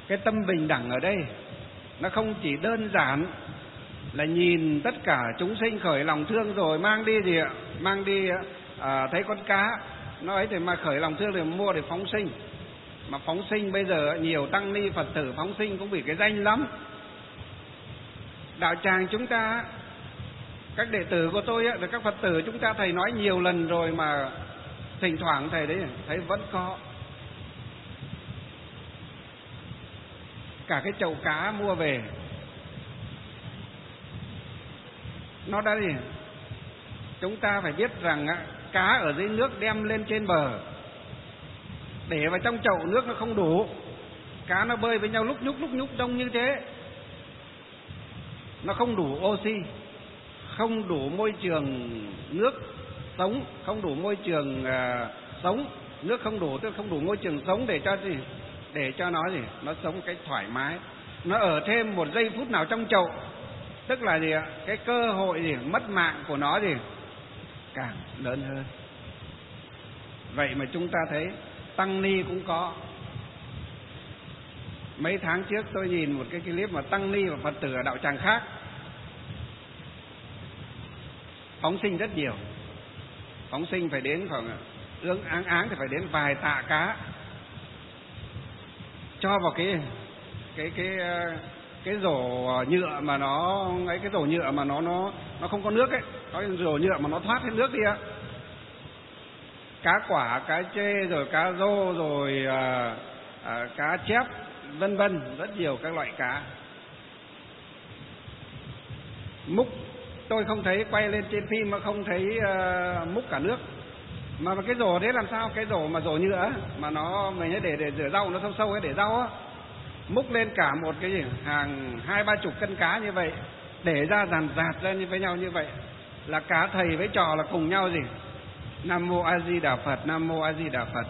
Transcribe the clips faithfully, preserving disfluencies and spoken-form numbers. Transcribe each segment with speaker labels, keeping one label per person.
Speaker 1: Cái tâm bình đẳng ở đây nó không chỉ đơn giản là nhìn tất cả chúng sinh khởi lòng thương rồi mang đi gì ạ, mang đi à, thấy con cá nó ấy thì mà khởi lòng thương thì mua để phóng sinh. Mà phóng sinh bây giờ nhiều tăng ni Phật tử phóng sinh cũng vì cái danh lắm. Đạo tràng chúng ta, các đệ tử của tôi rồi các Phật tử chúng ta, thầy nói nhiều lần rồi mà thỉnh thoảng thầy đấy thấy vẫn có cả cái chậu cá mua về nó đã gì, chúng ta phải biết rằng cá ở dưới nước đem lên trên bờ, để vào trong chậu nước nó không đủ, cá nó bơi với nhau lúc nhúc lúc nhúc đông như thế, nó không đủ oxy, không đủ môi trường nước sống, không đủ môi trường uh, sống, nước không đủ, tức không đủ môi trường sống để cho gì, để cho nó gì, nó sống cái thoải mái. Nó ở thêm một giây phút nào trong chậu, tức là gì ạ, cái cơ hội gì mất mạng của nó gì càng lớn hơn. Vậy mà chúng ta thấy tăng ni cũng có. Mấy tháng trước tôi nhìn một cái clip mà tăng ni và Phật tử ở đạo tràng khác phóng sinh rất nhiều. Phóng sinh phải đến khoảng ương áng áng thì phải đến vài tạ cá, cho vào cái cái cái cái rổ nhựa mà nó ấy, cái rổ nhựa mà nó nó nó không có nước ấy, có cái rổ nhựa mà nó thoát hết nước đi ạ. Cá quả, cá chê, rồi cá rô, rồi à, à, cá chép, vân vân, rất nhiều các loại cá. Múc tôi không thấy, quay lên trên phim mà không thấy uh, múc cả nước. Mà cái rổ thế làm sao? Cái rổ mà rổ nhựa mà nó mình ấy để để rửa rau, nó sâu sâu ấy để rau á, múc lên cả một cái gì hàng hai ba chục cân cá như vậy, để ra dàn dạt ra như với nhau như vậy, là cả thầy với trò là cùng nhau gì Nam Mô A Di Đà Phật, Nam Mô A Di Đà Phật.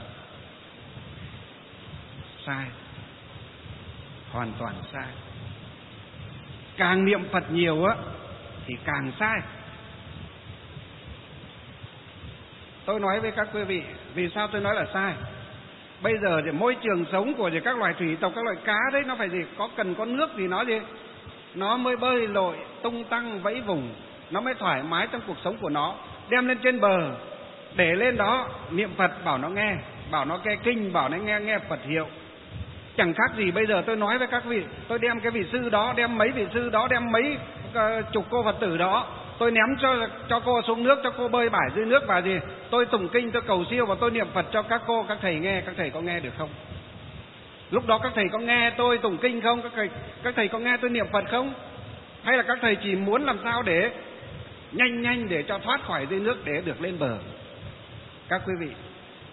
Speaker 1: Sai, hoàn toàn sai. Càng niệm Phật nhiều á thì càng sai. Tôi nói với các quý vị, vì sao tôi nói là sai? Bây giờ thì môi trường sống của các loài thủy tộc, các loài cá đấy, nó phải gì, có cần có nước thì nó gì, nó mới bơi lội tung tăng vẫy vùng, nó mới thoải mái trong cuộc sống của nó. Đem lên trên bờ, để lên đó niệm Phật, bảo nó nghe, bảo nó nghe kinh, bảo nó nghe nghe Phật hiệu. Chẳng khác gì bây giờ tôi nói với các vị, tôi đem cái vị sư đó, đem mấy vị sư đó, đem mấy uh, chục cô Phật tử đó, tôi ném cho cho cô xuống nước, cho cô bơi bải dưới nước và gì, tôi tụng kinh, tôi cầu siêu và tôi niệm Phật cho các cô, các thầy nghe. Các thầy có nghe được không? Lúc đó các thầy có nghe tôi tụng kinh không? Các thầy các thầy có nghe tôi niệm Phật không? Hay là các thầy chỉ muốn làm sao để nhanh nhanh để cho thoát khỏi dưới nước để được lên bờ? Các quý vị,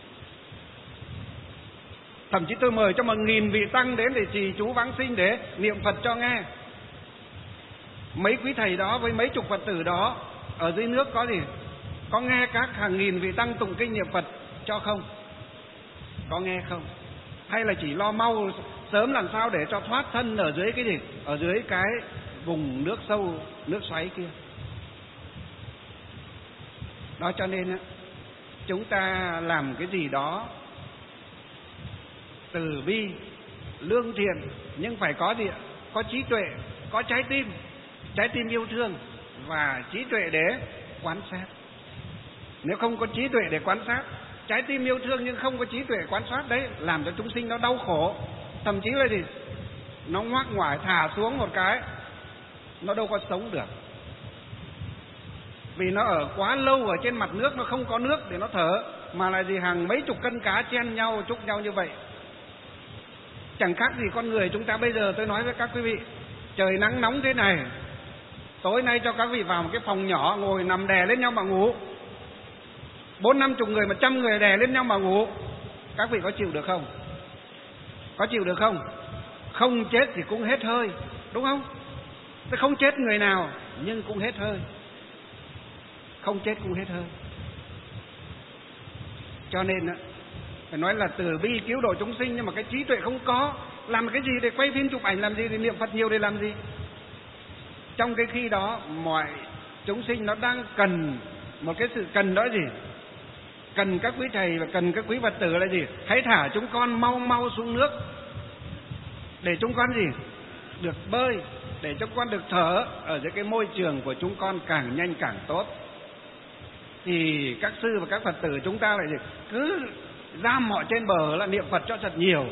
Speaker 1: thậm chí tôi mời cho một nghìn vị tăng đến để trì chú vãng sinh để niệm Phật cho nghe. Mấy quý thầy đó với mấy chục Phật tử đó ở dưới nước có gì? Có nghe các hàng nghìn vị tăng tụng kinh niệm Phật cho không? Có nghe không? Hay là chỉ lo mau sớm làm sao để cho thoát thân ở dưới cái gì? Ở dưới cái vùng nước sâu, nước xoáy kia. Đó, cho nên chúng ta làm cái gì đó từ bi, lương thiện, nhưng phải có gì? Có trí tuệ, có trái tim, trái tim yêu thương và trí tuệ để quan sát. Nếu không có trí tuệ để quan sát, trái tim yêu thương nhưng không có trí tuệ quan sát, đấy làm cho chúng sinh nó đau khổ. Thậm chí là gì? Nó ngoác ngoải thả xuống một cái, nó đâu có sống được. Vì nó ở quá lâu ở trên mặt nước, nó không có nước để nó thở, mà là gì, hàng mấy chục cân cá chen nhau, chúc nhau như vậy. Chẳng khác gì con người chúng ta bây giờ. Tôi nói với các quý vị, trời nắng nóng thế này, tối nay cho các vị vào một cái phòng nhỏ, ngồi nằm đè lên nhau mà ngủ, bốn năm chục người, một trăm người đè lên nhau mà ngủ, các vị có chịu được không? Có chịu được không? Không chết thì cũng hết hơi, đúng không? Tôi không chết người nào nhưng cũng hết hơi, không chết cũng hết hơi. Cho nên phải nói là từ bi cứu độ chúng sinh, nhưng mà cái trí tuệ không có. Làm cái gì để quay phim chụp ảnh làm gì, để niệm Phật nhiều để làm gì? Trong cái khi đó mọi chúng sinh nó đang cần một cái sự cần đó gì? Cần các quý thầy và cần các quý Phật tử là gì? Hãy thả chúng con mau mau xuống nước để chúng con gì? Được bơi, để chúng con được thở ở dưới cái môi trường của chúng con càng nhanh càng tốt. Thì các sư và các Phật tử chúng ta lại gì? Cứ giam họ trên bờ là niệm Phật cho thật nhiều,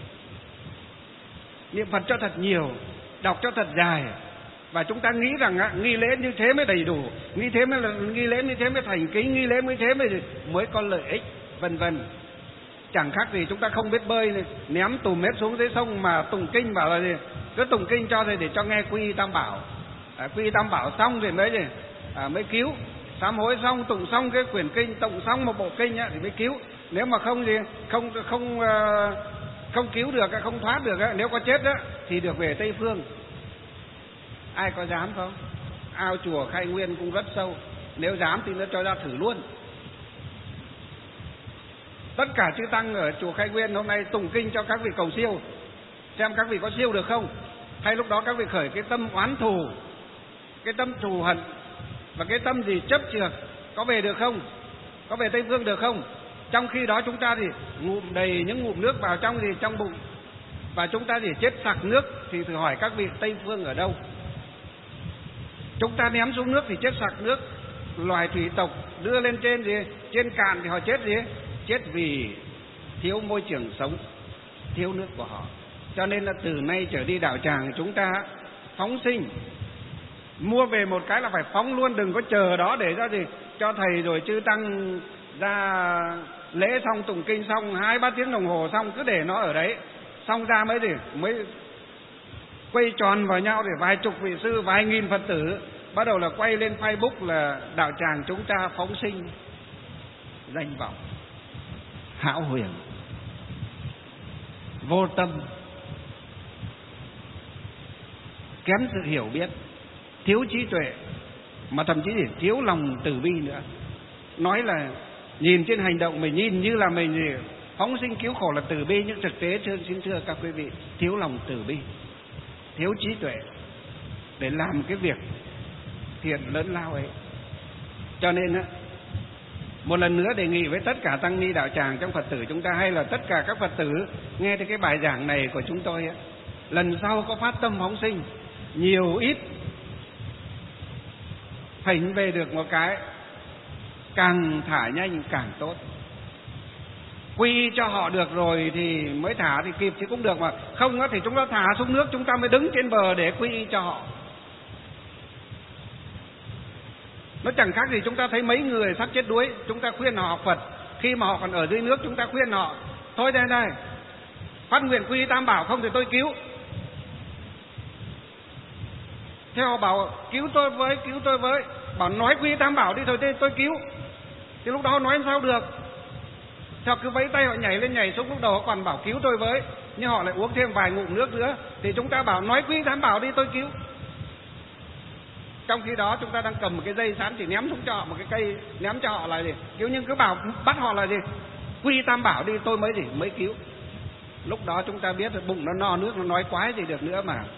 Speaker 1: niệm Phật cho thật nhiều, đọc cho thật dài. Và chúng ta nghĩ rằng á, nghi lễ như thế mới đầy đủ, nghi thế mới là nghi lễ như thế mới thành kính, nghi lễ như thế mới mới có lợi ích, vân vân. Chẳng khác gì chúng ta không biết bơi này, ném tùm hết xuống dưới sông mà tụng kinh bảo là gì? Cứ tụng kinh cho thì để cho nghe quy y tam bảo, à, quy y tam bảo xong thì mới gì? À, mới cứu. Sám hối xong, tụng xong cái quyển kinh, tụng xong một bộ kinh á, thì mới cứu. Nếu mà không gì, không không uh, không cứu được, không thoát được, nếu có chết á, thì được về Tây Phương. Ai có dám không? Ao chùa Khai Nguyên cũng rất sâu, nếu dám thì nó cho ra thử luôn. Tất cả chư tăng ở chùa Khai Nguyên hôm nay tụng kinh cho các vị cầu siêu, xem các vị có siêu được không. Hay lúc đó các vị khởi cái tâm oán thù, cái tâm thù hận và cái tâm gì chấp chược, có về được không? Có về Tây Phương được không? Trong khi đó chúng ta thì ngụm đầy những ngụm nước vào trong gì trong bụng, và chúng ta chỉ chết sặc nước, thì thử hỏi các vị Tây Phương ở đâu? Chúng ta ném xuống nước thì chết sặc nước, loài thủy tộc đưa lên trên gì trên cạn thì họ chết gì? Chết vì thiếu môi trường sống, thiếu nước của họ. Cho nên là từ nay trở đi đạo tràng chúng ta phóng sinh, mua về một cái là phải phóng luôn, đừng có chờ đó để ra gì cho thầy rồi chư tăng ra lễ xong tụng kinh xong hai ba tiếng đồng hồ xong cứ để nó ở đấy, xong ra mới gì mới quay tròn vào nhau để vài chục vị sư, vài nghìn Phật tử bắt đầu là quay lên Facebook là đạo tràng chúng ta phóng sinh, danh vọng hão huyền, vô tâm, kém sự hiểu biết, thiếu trí tuệ, mà thậm chí thì thiếu lòng từ bi nữa. Nói là nhìn trên hành động mình nhìn như là mình gì phóng sinh cứu khổ là từ bi, nhưng thực tế thưa xin thưa các quý vị, thiếu lòng từ bi, thiếu trí tuệ để làm cái việc thiện lớn lao ấy. Cho nên á, một lần nữa đề nghị với tất cả tăng ni đạo tràng trong Phật tử chúng ta, hay là tất cả các Phật tử nghe thấy cái bài giảng này của chúng tôi á, lần sau có phát tâm phóng sinh nhiều ít, phỉnh về được một cái, càng thả nhanh càng tốt. Quy cho họ được rồi thì mới thả thì kịp chứ cũng được, mà không á thì chúng ta thả xuống nước, chúng ta mới đứng trên bờ để quy y cho họ. Nó chẳng khác gì chúng ta thấy mấy người sắp chết đuối, chúng ta khuyên họ học Phật, khi mà họ còn ở dưới nước chúng ta khuyên họ thôi đây đây phát nguyện quy y tam bảo không thì tôi cứu. Thế họ bảo cứu tôi với, cứu tôi với, bảo nói quy y tam bảo đi thôi tôi cứu. Thì lúc đó họ nói làm sao được? Thì họ cứ vẫy tay, họ nhảy lên nhảy xuống, lúc đầu họ còn bảo cứu tôi với, nhưng họ lại uống thêm vài ngụm nước nữa. Thì chúng ta bảo nói quy y tam bảo đi tôi cứu. Trong khi đó chúng ta đang cầm một cái dây sẵn chỉ ném xuống cho họ một cái cây, ném cho họ là gì cứu, nhưng cứ bảo bắt họ là gì quy y tam bảo đi tôi mới gì mới cứu. Lúc đó chúng ta biết là bụng nó no nước, nó nói quái gì được nữa mà.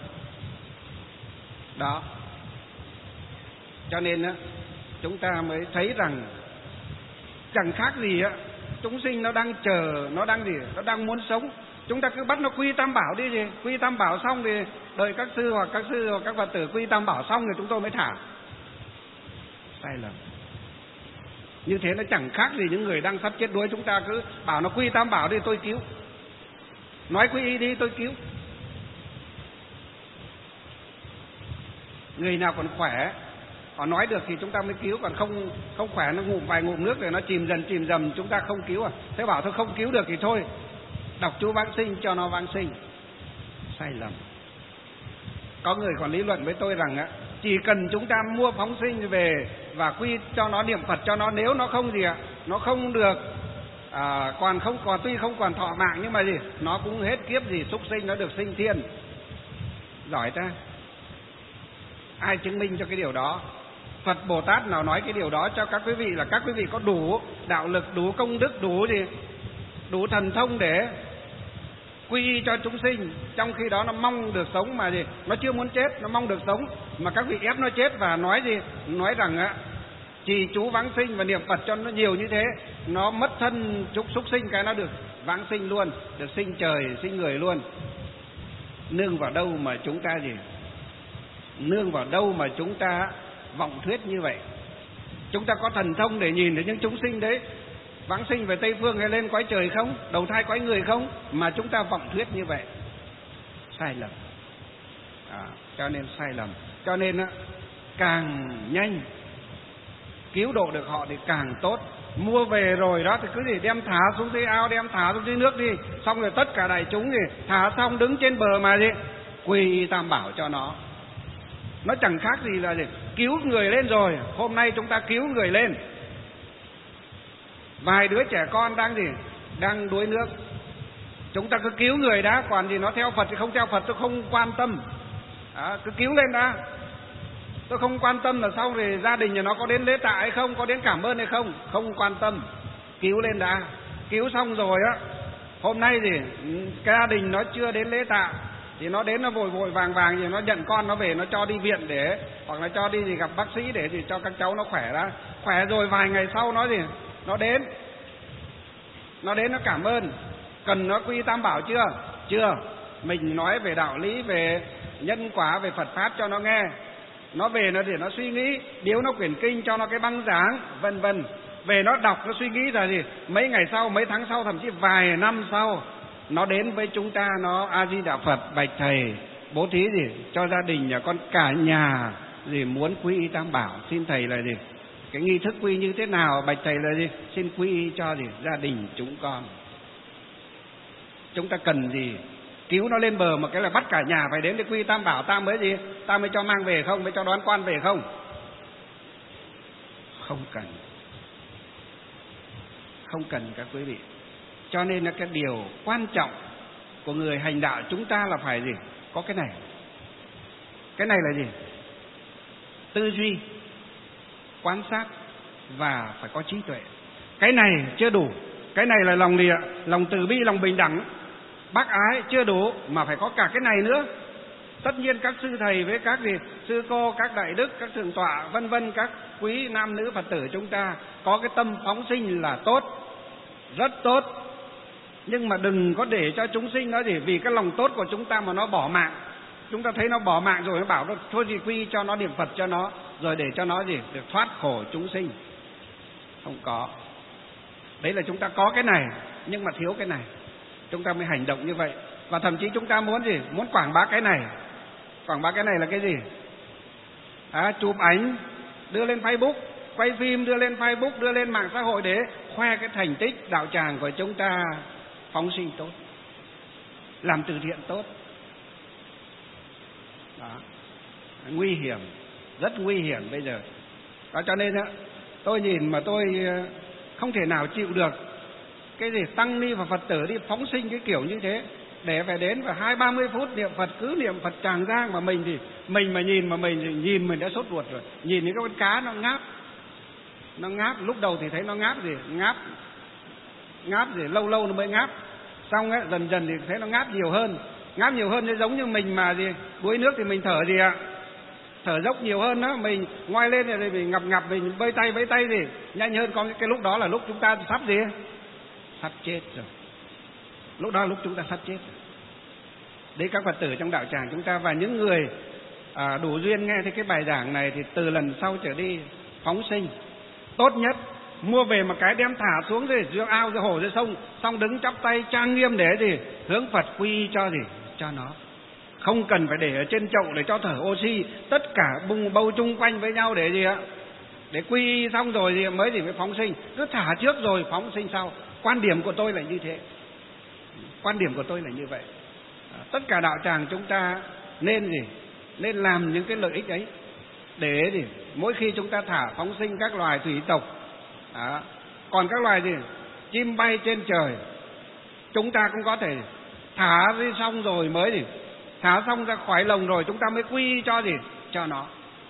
Speaker 1: Đó, cho nên á, chúng ta mới thấy rằng chẳng khác gì á, chúng sinh nó đang chờ, nó đang gì, nó đang muốn sống. Chúng ta cứ bắt nó quy tam bảo đi gì, quy tam bảo xong thì đợi các sư hoặc các sư hoặc các Phật tử quy tam bảo xong rồi chúng tôi mới thả. Sai lầm. Như thế nó chẳng khác gì những người đang sắp chết đuối, chúng ta cứ bảo nó quy tam bảo đi tôi cứu, nói quy y đi tôi cứu. Người nào còn khỏe họ nói được thì chúng ta mới cứu, còn không không khỏe nó ngụm vài ngụm nước rồi nó chìm dần chìm dần chúng ta không cứu à. Thế bảo thôi không cứu được thì thôi, đọc chú vãng sinh cho nó vãng sinh. Sai lầm. Có người còn lý luận với tôi rằng á, chỉ cần chúng ta mua phóng sinh về và quy cho nó niệm Phật cho nó, nếu nó không gì ạ, nó không được à, còn không còn tuy không còn thọ mạng nhưng mà gì nó cũng hết kiếp gì súc sinh, nó được sinh thiên. Giỏi ta, ai chứng minh cho cái điều đó? Phật Bồ Tát nào nói cái điều đó cho các quý vị là các quý vị có đủ đạo lực, đủ công đức, đủ gì, đủ thần thông để quy y cho chúng sinh. Trong khi đó nó mong được sống mà gì, nó chưa muốn chết, nó mong được sống mà các vị ép nó chết và nói gì, nói rằng á trì chú vãng sinh và niệm Phật cho nó nhiều như thế, nó mất thân trúc súc sinh cái nó được vãng sinh luôn, được sinh trời sinh người luôn. Nương vào đâu mà chúng ta gì? Nương vào đâu mà chúng ta vọng thuyết như vậy? Chúng ta có thần thông để nhìn thấy những chúng sinh đấy vãng sinh về Tây Phương hay lên cõi trời không? Đầu thai cõi người không? Mà chúng ta vọng thuyết như vậy, sai lầm. À, cho nên sai lầm. Cho nên á, càng nhanh cứu độ được họ thì càng tốt. Mua về rồi đó thì cứ gì đem thả xuống dưới ao, đem thả xuống dưới nước đi. Xong rồi tất cả đại chúng thì thả xong đứng trên bờ mà gì quy tam bảo cho nó. Nó chẳng khác gì là gì cứu người lên rồi. Hôm nay chúng ta cứu người lên, vài đứa trẻ con đang gì đang đuối nước, chúng ta cứ cứu người đã. Còn gì nó theo Phật thì không theo Phật tôi không quan tâm. À, cứ cứu lên đã. Tôi không quan tâm là sau thì gia đình nhà nó có đến lễ tạ hay không, có đến cảm ơn hay không, không quan tâm. Cứu lên đã. Cứu xong rồi á, hôm nay thì cái gia đình nó chưa đến lễ tạ thì nó đến nó vội vội vàng vàng thì nó nhận con nó về, nó cho đi viện để, hoặc là cho đi thì gặp bác sĩ để thì cho các cháu nó khỏe ra. Khỏe rồi vài ngày sau nó gì nó đến nó đến nó cảm ơn. Cần nó quy tam bảo chưa? Chưa. Mình nói về đạo lý, về nhân quả, về Phật pháp cho nó nghe. Nó về nó để nó suy nghĩ, điếu nó quyển kinh cho nó cái băng giảng, vân vân. Về nó đọc, nó suy nghĩ là gì? Mấy ngày sau, mấy tháng sau, thậm chí vài năm sau, nó đến với chúng ta, nó A Di Đà Phật, bạch thầy bố thí gì cho gia đình nhà con cả nhà gì muốn quy y tam bảo. Xin thầy là gì? Cái nghi thức quy như thế nào? Bạch thầy là gì? Xin quy y cho gì gia đình chúng con. Chúng ta cần gì? Cứu nó lên bờ mà cái là bắt cả nhà phải đến để quy tam bảo, ta mới gì? Ta mới cho mang về không? Mới cho đón quan về không? Không cần. Không cần các quý vị. Cho nên là cái điều quan trọng của người hành đạo chúng ta là phải gì? Có cái này. Cái này là gì? Tư duy, quan sát và phải có trí tuệ. Cái này chưa đủ. Cái này là lòng địa, lòng từ bi, lòng bình đẳng, bác ái chưa đủ, mà phải có cả cái này nữa. Tất nhiên các sư thầy với các gì sư cô, các đại đức, các thượng tọa vân vân, các quý nam nữ Phật tử chúng ta có cái tâm phóng sinh là tốt, rất tốt. Nhưng mà đừng có để cho chúng sinh nó gì vì cái lòng tốt của chúng ta mà nó bỏ mạng. Chúng ta thấy nó bỏ mạng rồi nó bảo nó thôi thì quy cho nó niệm Phật cho nó, rồi để cho nó gì được thoát khổ chúng sinh. Không có. Đấy là chúng ta có cái này nhưng mà thiếu cái này, chúng ta mới hành động như vậy. Và thậm chí chúng ta muốn gì? Muốn quảng bá cái này. Quảng bá cái này là cái gì? À, chụp ảnh đưa lên Facebook, quay phim đưa lên Facebook, đưa lên mạng xã hội để khoe cái thành tích đạo tràng của chúng ta phóng sinh tốt, làm từ thiện tốt. Đó. Nguy hiểm, rất nguy hiểm bây giờ. Đó, cho nên á, tôi nhìn mà tôi không thể nào chịu được cái gì tăng ni và Phật tử đi phóng sinh cái kiểu như thế, để phải đến và hai ba mươi phút niệm Phật, cứ niệm Phật tràng giang. Mà mình thì mình mà nhìn mà mình thì nhìn mình đã sốt ruột rồi. Nhìn những cái con cá nó ngáp, nó ngáp lúc đầu thì thấy nó ngáp gì ngáp ngáp gì lâu lâu nó mới ngáp, xong ấy dần dần thì thấy nó ngáp nhiều hơn, ngáp nhiều hơn. Thì giống như mình mà gì đuối nước thì mình thở gì ạ, thở dốc nhiều hơn đó, mình ngoai lên rồi mình ngập ngập, mình bơi tay với tay gì nhanh hơn. Còn cái lúc đó là lúc chúng ta sắp gì sắp chết rồi, lúc đó là lúc chúng ta sắp chết rồi. Đấy, các Phật tử trong đạo tràng chúng ta và những người à, đủ duyên nghe thấy cái bài giảng này thì từ lần sau trở đi phóng sinh tốt nhất. Mua về một cái đem thả xuống rồi giữa ao, giữa hồ, giữa sông, xong đứng chắp tay trang nghiêm để gì hướng Phật quy cho gì cho nó. Không cần phải để ở trên chậu để cho thở oxy, tất cả bung bâu chung quanh với nhau để gì ạ, để quy xong rồi thì mới gì mới phóng sinh. Cứ thả trước rồi phóng sinh sau. Quan điểm của tôi là như thế. Quan điểm của tôi là như vậy. Tất cả đạo tràng chúng ta nên gì nên làm những cái lợi ích ấy, để gì mỗi khi chúng ta thả phóng sinh các loài thủy tộc. Đó. Còn các loài gì chim bay trên trời chúng ta cũng có thể thả đi xong rồi mới gì thả xong ra khỏi lồng rồi chúng ta mới quy cho gì cho nó.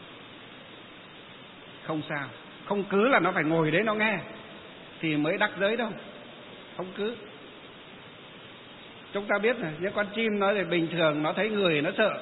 Speaker 1: Không sao, không cứ là nó phải ngồi đấy nó nghe thì mới đắc giới đâu, không cứ. Chúng ta biết này, những con chim nó thì bình thường nó thấy người nó sợ.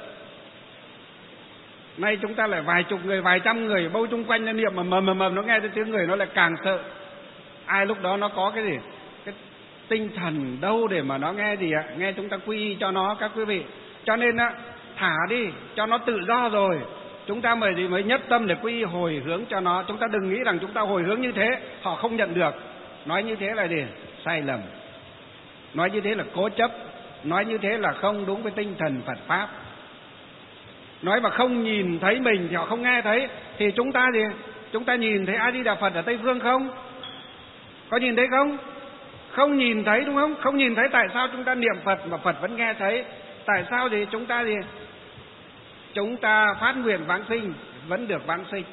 Speaker 1: Nay chúng ta lại vài chục người, vài trăm người bâu chung quanh nó niệm mà mầm mầm mầm, nó nghe thấy tiếng người nó lại càng sợ. Ai lúc đó nó có cái gì cái tinh thần đâu để mà nó nghe gì ạ? Nghe chúng ta quy cho nó các quý vị. Cho nên á, thả đi cho nó tự do rồi, chúng ta mới gì mới nhất tâm để quy hồi hướng cho nó. Chúng ta đừng nghĩ rằng chúng ta hồi hướng như thế họ không nhận được. Nói như thế là gì? Sai lầm. Nói như thế là cố chấp. Nói như thế là không đúng với tinh thần Phật Pháp. Nói mà không nhìn thấy mình thì họ không nghe thấy. Thì chúng ta gì? Chúng ta nhìn thấy A Di Đà Phật ở Tây Phương không? Có nhìn thấy không? Không nhìn thấy, đúng không? Không nhìn thấy, tại sao chúng ta niệm Phật mà Phật vẫn nghe thấy? Tại sao gì? Chúng ta gì? Chúng ta phát nguyện vãng sinh vẫn được vãng sinh.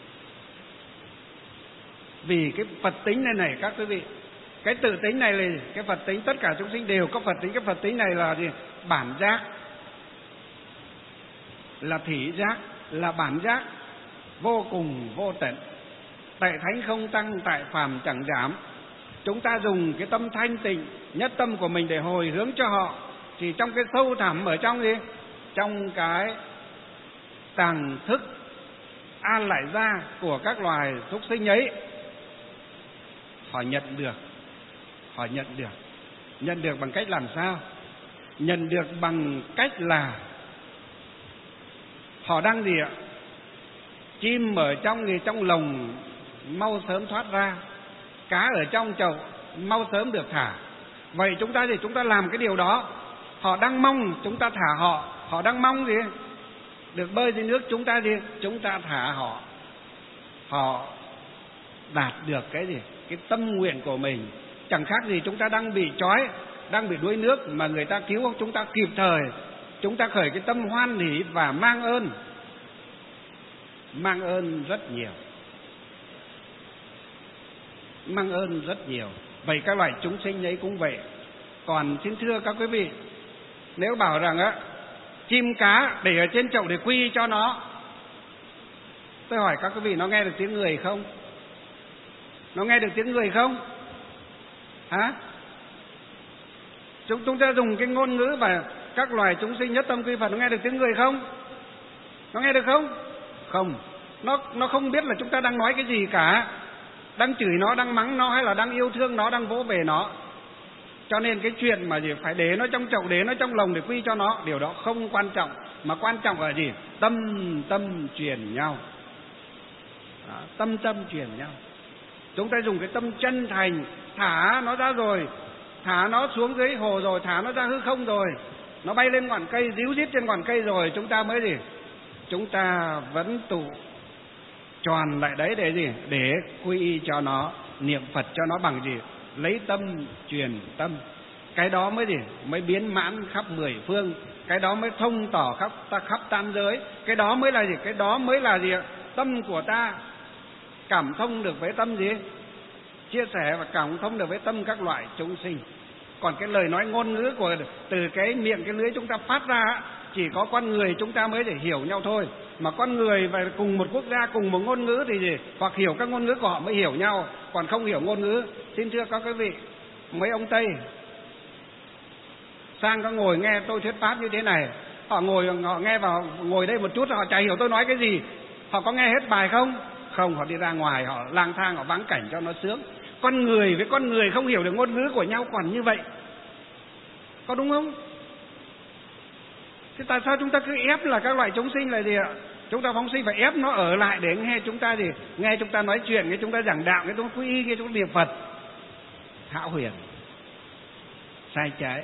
Speaker 1: Vì cái Phật tính này này các quý vị, cái tự tính này là cái Phật tính, tất cả chúng sinh đều có Phật tính. Cái Phật tính này là gì? Bản giác, là thỉ giác, là bản giác vô cùng vô tận. Tại thánh không tăng, tại phàm chẳng giảm. Chúng ta dùng cái tâm thanh tịnh nhất tâm của mình để hồi hướng cho họ, thì trong cái sâu thẳm ở trong gì? Trong cái tàng thức A Lại Gia của các loài súc sinh ấy, họ nhận được. Họ nhận được. Nhận được bằng cách làm sao? Nhận được bằng cách là họ đang gì ạ? Chim ở trong gì? Trong lồng mau sớm thoát ra, cá ở trong chậu mau sớm được thả. Vậy chúng ta gì? Chúng ta làm cái điều đó. Họ đang mong chúng ta thả họ. Họ đang mong gì? Được bơi dưới nước. Chúng ta gì? Chúng ta thả họ. Họ đạt được cái gì? Cái tâm nguyện của mình. Chẳng khác gì chúng ta đang bị trói, đang bị đuối nước mà người ta cứu chúng ta kịp thời. Chúng ta khởi cái tâm hoan hỷ và mang ơn. Mang ơn rất nhiều. Mang ơn rất nhiều. Vậy các loài chúng sinh ấy cũng vậy. Còn xin thưa các quý vị, nếu bảo rằng á, chim cá để ở trên chậu để quy cho nó, tôi hỏi các quý vị, nó nghe được tiếng người không? Nó nghe được tiếng người không? Hả? Chúng, chúng ta dùng cái ngôn ngữ và các loài chúng sinh nhất tâm quy Phật, nó nghe được tiếng người không? Nó nghe được không? Không. Nó, nó không biết là chúng ta đang nói cái gì cả. Đang chửi nó, đang mắng nó, hay là đang yêu thương nó, đang vỗ về nó. Cho nên cái chuyện mà gì phải để nó trong chậu, để nó trong lồng để quy cho nó, điều đó không quan trọng. Mà quan trọng là gì? Tâm tâm truyền nhau. Đó, tâm tâm truyền nhau. Chúng ta dùng cái tâm chân thành, thả nó ra rồi, thả nó xuống dưới hồ rồi, thả nó ra hư không rồi, nó bay lên ngọn cây, díu dít trên ngọn cây rồi, chúng ta mới gì? Chúng ta vẫn tụ tròn lại đấy để gì? Để quy y cho nó, niệm Phật cho nó bằng gì? Lấy tâm truyền tâm. Cái đó mới gì? Mới biến mãn khắp mười phương. Cái đó mới thông tỏ khắp ta khắp tam giới. Cái đó mới là gì? Cái đó mới là gì? Tâm của ta cảm thông được với tâm gì? Chia sẻ và cảm thông được với tâm các loại chúng sinh. Còn cái lời nói ngôn ngữ của từ cái miệng cái lưỡi chúng ta phát ra, chỉ có con người chúng ta mới để hiểu nhau thôi. Mà con người và cùng một quốc gia, cùng một ngôn ngữ thì gì? Hoặc hiểu các ngôn ngữ của họ mới hiểu nhau, còn không hiểu ngôn ngữ. Xin thưa các quý vị, mấy ông Tây sang có ngồi nghe tôi thuyết pháp như thế này, họ ngồi họ nghe vào ngồi đây một chút họ chả hiểu tôi nói cái gì. Họ có nghe hết bài không? Không, họ đi ra ngoài, họ lang thang, họ vắng cảnh cho nó sướng. Con người với con người không hiểu được ngôn ngữ của nhau còn như vậy, có đúng không? Thế tại sao chúng ta cứ ép là các loại chúng sinh là gì ạ? Chúng ta phóng sinh phải ép nó ở lại để nghe chúng ta gì? Nghe chúng ta nói chuyện, nghe chúng ta giảng đạo, nghe chúng ta quy y, nghe chúng ta niệm Phật. Hão huyền, sai trái.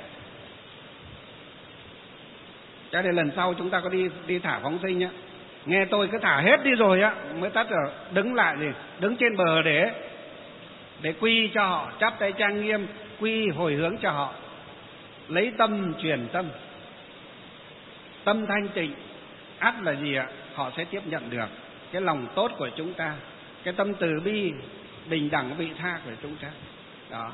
Speaker 1: Cho nên lần sau chúng ta có đi đi thả phóng sinh nhá, nghe tôi cứ thả hết đi rồi á mới tắt rồi, đứng lại gì? Đứng trên bờ để để quy cho họ, chắp tay trang nghiêm, quy hồi hướng cho họ, lấy tâm truyền tâm, tâm thanh tịnh, ắt là gì ạ? Họ sẽ tiếp nhận được cái lòng tốt của chúng ta, cái tâm từ bi, bình đẳng vị tha của chúng ta. Đó,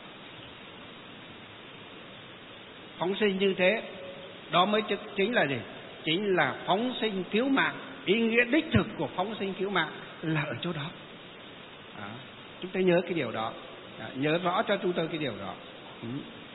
Speaker 1: phóng sinh như thế, đó mới chính là gì? Chính là phóng sinh cứu mạng. Ý nghĩa đích thực của phóng sinh cứu mạng là ở chỗ đó. Đó, chúng ta nhớ cái điều đó. Đó, nhớ rõ cho chúng tôi cái điều đó. Ừ.